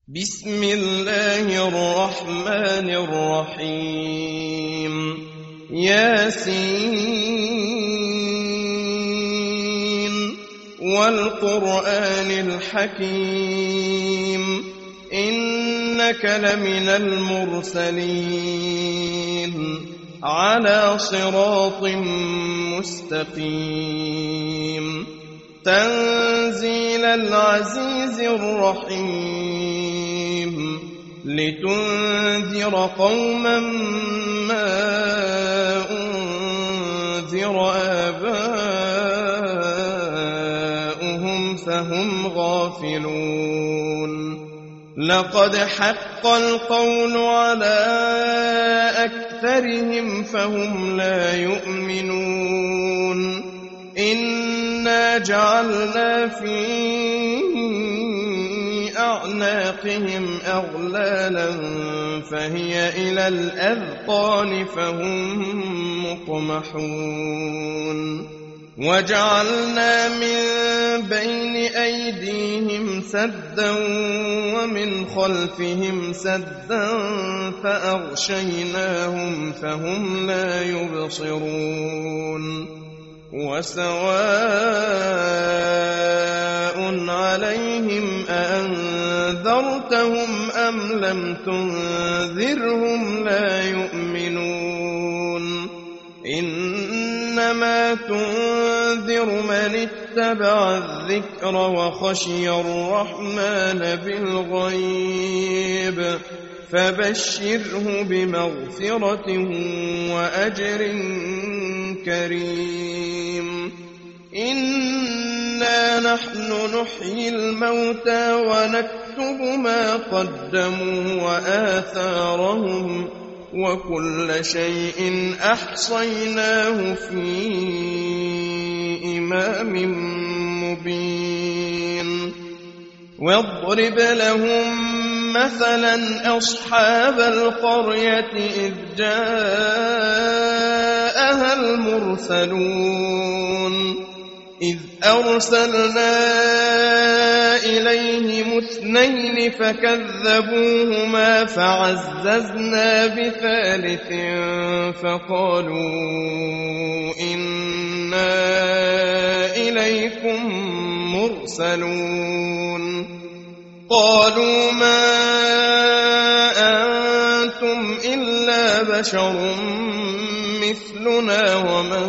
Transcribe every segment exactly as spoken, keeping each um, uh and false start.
بسم الله الرحمن الرحيم ياسين والقرآن الحكيم إنك لمن المرسلين على صراط مستقيم تنزيل العزيز الرحيم لتنذر قوما ما أنذر آباؤهم فهم غافلون لقد حق القول على أكثرهم فهم لا يؤمنون إنا جعلنا في أعناقهم أغلالا فهي إلى الأذقان فهم مقمحون وجعلنا من بين أيديهم سدا ومن خلفهم سدا فأغشيناهم فهم لا يبصرون وسواء عليهم أأنذرتهم أم لم تنذرهم لا يؤمنون إنما تنذر من اتبع الذكر وخشي الرحمن بالغيب فبشره بمغفرة وأجر كريم إنا نحن نحيي الموتى ونكتب ما قدموا وآثارهم وكل شيء أحصيناه في إمام مبين واضرب لهم مثلا أصحاب القرية إذ جاءها المرسلون إذ أرسلنا إليهم اثنين فكذبوهما فعززنا بثالث فقالوا إنا إليكم مرسلون قالوا ما أنتم إلا بشر مثلنا وما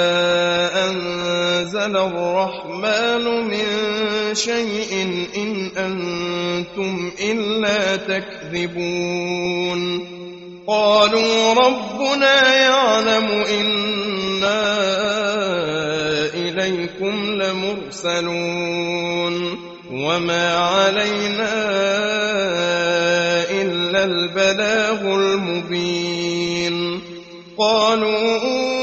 أنزل الرحمن من شيء إن أنتم إلا تكذبون قالوا ربنا يعلم إنا إليكم لمرسلون وما علينا إلا البلاغ المبين قالوا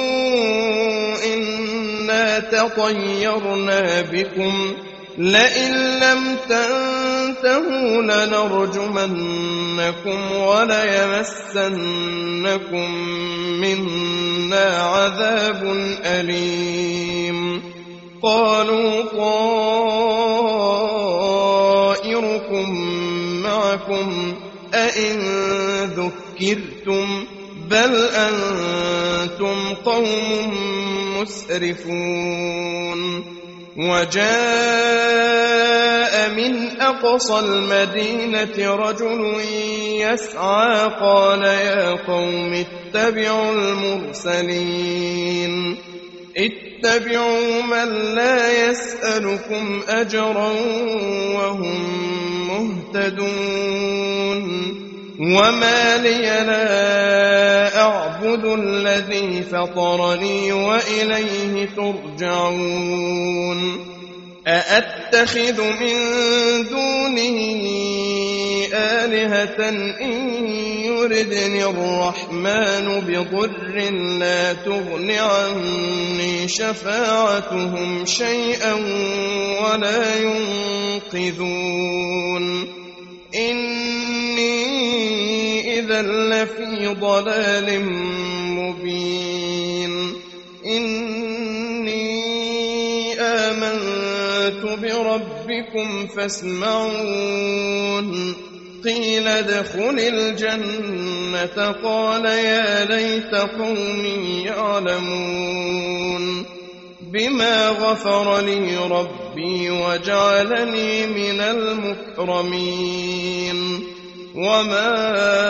إنا تطيرنا بكم لئن لم تنتهوا لنرجمنكم وليمسنكم منا عذاب أليم قالوا طائركم معكم أئن ذكرتم بل أنتم قوم مسرفون وجاء من أقصى المدينة رجل يسعى قال يا قوم اتبعوا المرسلين اتبعوا من لا يسألكم أجرا وهم مهتدون وما لي لا أعبد الذي فطرني وإليه ترجعون أأتخذ من دونه آلهة إن يردني الرحمن بضر لا تغن عني شفاعتهم شيئا ولا ينقذون إني إذا لفي ضلال مبين إني آمنت بربكم فاسمعون قيل ادخل الجنة قال يا ليت قومي يعلمون بما غفر لي ربي وجعلني من المكرمين وما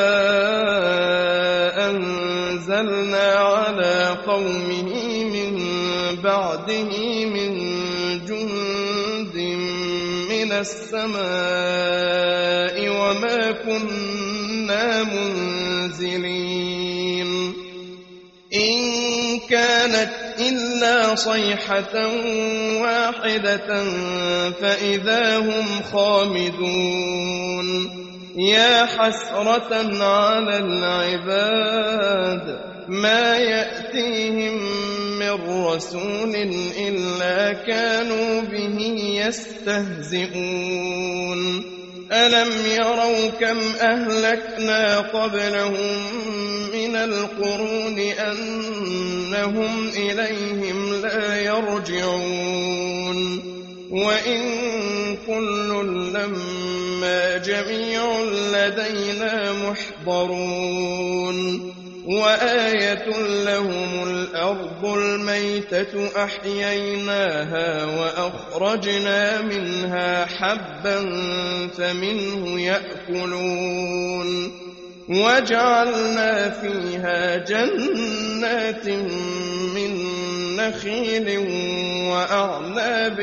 أنزلنا على قومه من بعده من جند من السماء وما كنا منزلين إن كانت إلا صيحة واحدة فإذا هم خامدون يا حسرة على العباد ما يأتيهم من رسول إلا كانوا به يستهزئون ألم يروا كم أهلكنا قبلهم من القرون أنهم إليهم لا يرجعون وإن كل لما جميع لدينا محضرون وآية لهم الأرض الميتة أحييناها وأخرجنا منها حبا فمنه يأكلون وجعلنا فيها جنات من نخيل وأعناب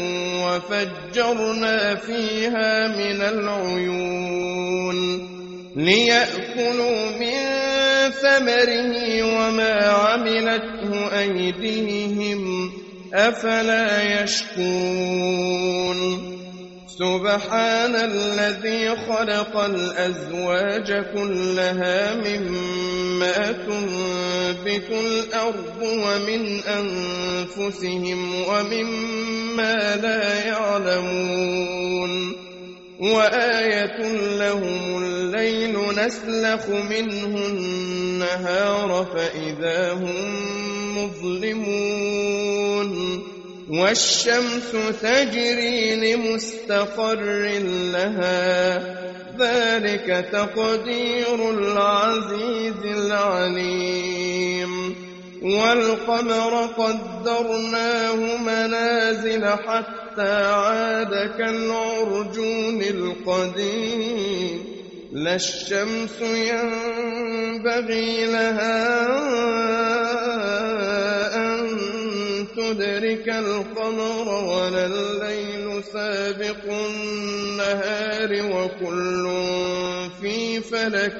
وفجرنا فيها من العيون ليأكلوا من ثمره وما عملته أيديهم أفلا يشكرون سبحان الذي خلق الأزواج كلها مما تنبت الأرض ومن أنفسهم ومما لا يعلمون وآية لهم الليل نسلخ منه النهار فإذا هم مظلمون والشمس تجري لمستقر لها ذلك تقدير العزيز العليم والقمر قدرناه منازل حتى عاد كالعرجون القديم لا الشمس ينبغي لها أن تدرك القمر ولا الليل سابق النهار وكل في فلك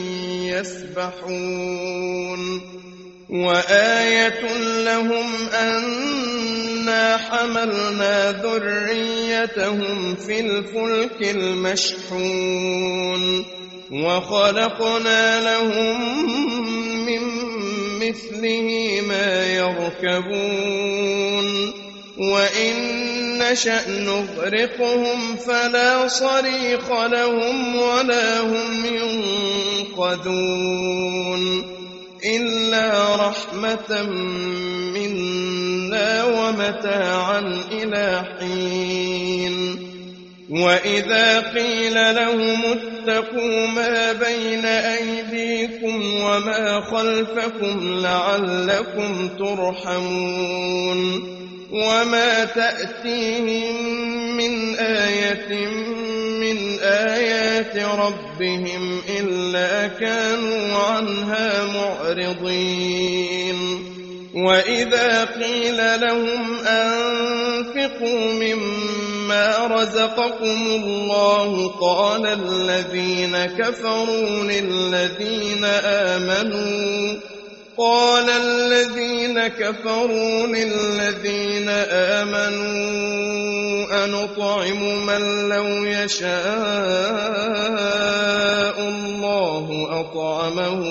يسبحون وآية لهم أنا حملنا ذريتهم في الفلك المشحون وخلقنا لهم من مثله ما يركبون وإن نشأ نغرقهم فلا صريخ لهم ولا هم ينقذون إلا رحمة منا ومتاعا إلى حين وإذا قيل لهم اتقوا ما بين أيديكم وما خلفكم لعلكم ترحمون وما تأتيهم من آية من آيات ربهم إلا كانوا عنها معرضين وإذا قيل لهم أنفقوا مما رزقكم الله قال الذين كفروا للذين آمنوا قال الذين كفروا للذين آمنوا أنطعم من لو يشاء الله أطعمه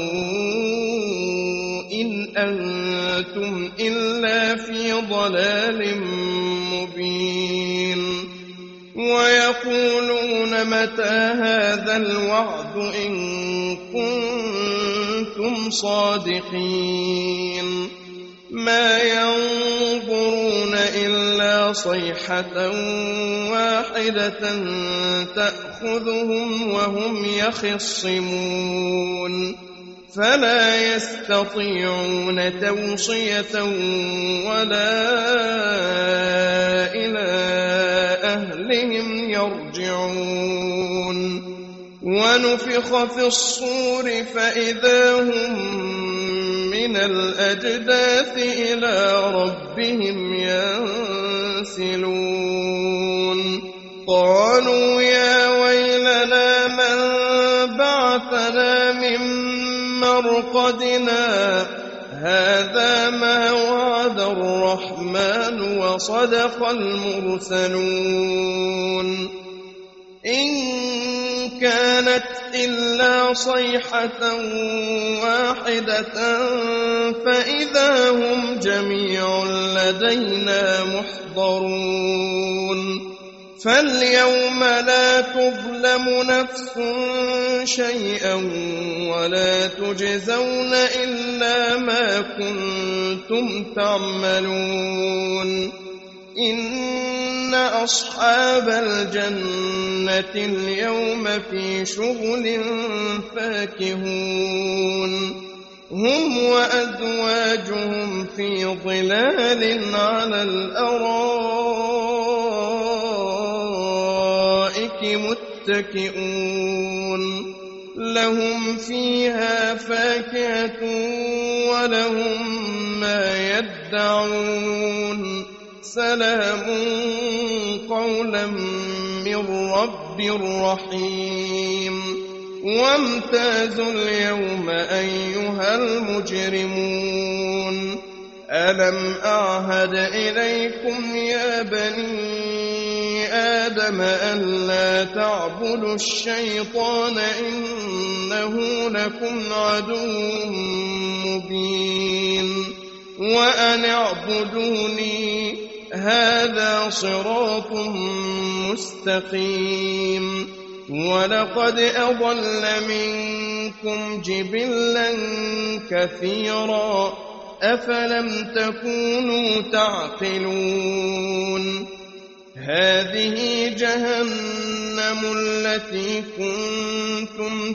إن أنتم إلا في ضلال مبين ويقولون متى هذا الوعد إن كنتم صادقين ما ينظرون إلا صيحة واحدة تأخذهم وهم يخصمون فلا يستطيعون توصية ولا إلى أهلهم يرجعون ونفخ في الصور فإذا هم من الأجداث إلى ربهم ينسلون قالوا يا ويلنا من بعثنا من مرقدنا هذا ما وعد الرحمن وصدق المرسلون إن كانت إلا صيحة واحدة فإذا هم جميع لدينا محضرون فاليوم لا تظلم نفس شيئا ولا تجزون إلا ما كنتم تعملون إن أصحاب الجنة اليوم في شغل فاكهون هم وأزواجهم في ظلال على الأرائك متكئون لهم فيها فاكهة ولهم ما يدعون سلام قولا من رب رحيم وامتازوا اليوم أيها المجرمون ألم أعهد إليكم يا بني آدم ألا تعبدوا الشيطان إنه لكم عدو مبين وأن اعبدوني هذا صراط مستقيم ولقد أضل منكم جبلا كثيرا أفلم تكونوا تعقلون هذه جهنم التي كنتم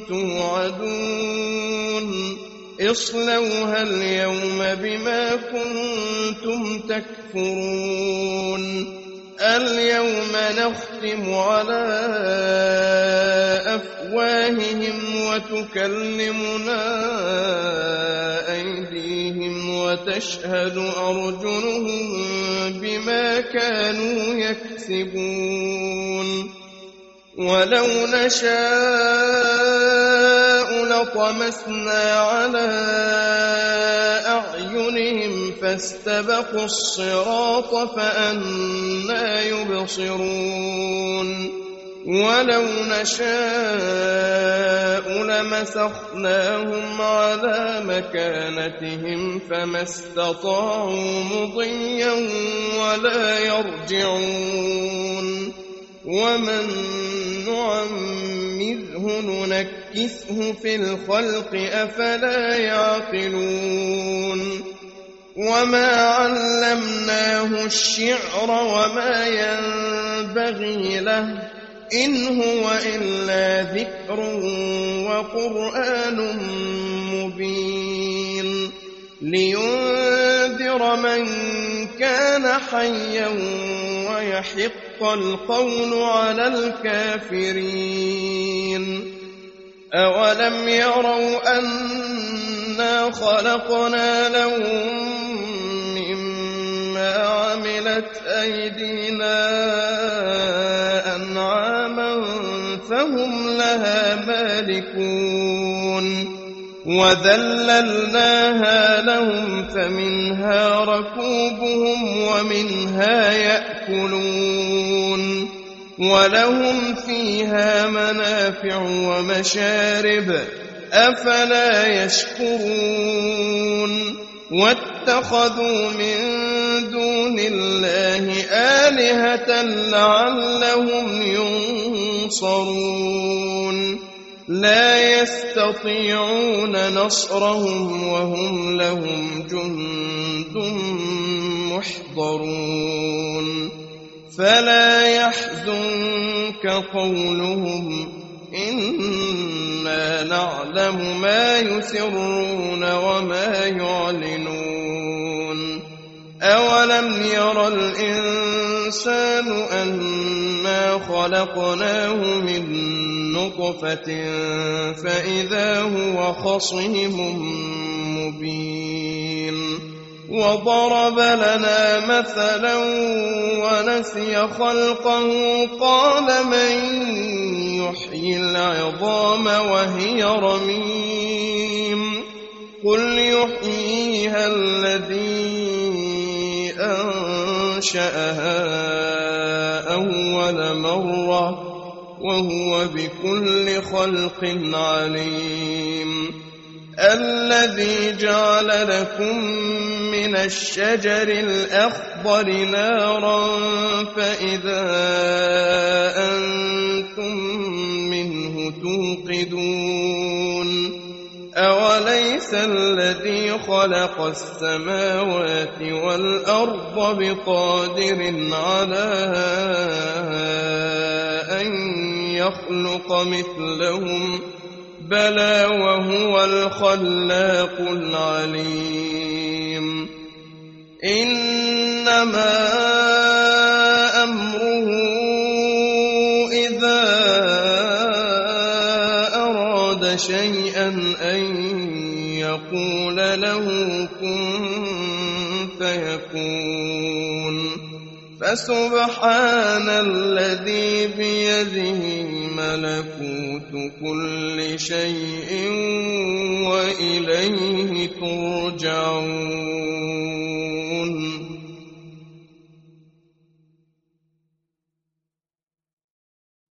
توعدون اصلوها اليوم بما كنتم تكفرون اليوم نختم على أفواههم وتكلمنا أيديهم وتشهد أرجلهم بما كانوا يكسبون ولو نشاء لطمسنا على أعينهم فاستبقوا الصراط فأنى يبصرون ولو نشاء لمسخناهم على مكانتهم فما استطاعوا مضيا ولا يرجعون ومن نعمره ننكسه في الخلق أفلا يعقلون وما علمناه الشعر وما ينبغي له إن هو إلا ذكر وقرآن مبين لينذر من كان حيا ويحق القول على الكافرين أولم يروا أنا خلقنا لهم مما عملت أيدينا أنعاما فهم لها مالكون وذللناها لهم فمنها ركوبهم ومنها يأكلون ولهم فيها منافع ومشارب أفلا يشكرون واتخذوا من دون الله آلهة لعلهم ينصرون لا يستطيعون نصرهم وهم لهم جند محضرون فلا يحزنك قولهم إنا نعلم ما يسرون وما يعلنون أولم ير الإنسان أنا خلقناه من نطفة فإذا هو خصيم مبين وضرب لنا مثلا ونسي خلقه قال من يحيي العظام وهي رميم قل يحييها الذي أنشأها أول مرة وهو بكل خلق عليم الذي جعل لكم من الشجر الأخضر نارا فإذا أنتم منه توقدون أوليس الذي خلق السماوات والأرض بقادر على أن يخلق مثلهم بلى وهو الخلاق العليم إنما أمره إذا أراد شيئا أن يقول له كن فيكون فسبحان الذي بيده ملكوت كل شيء وإليه ترجعون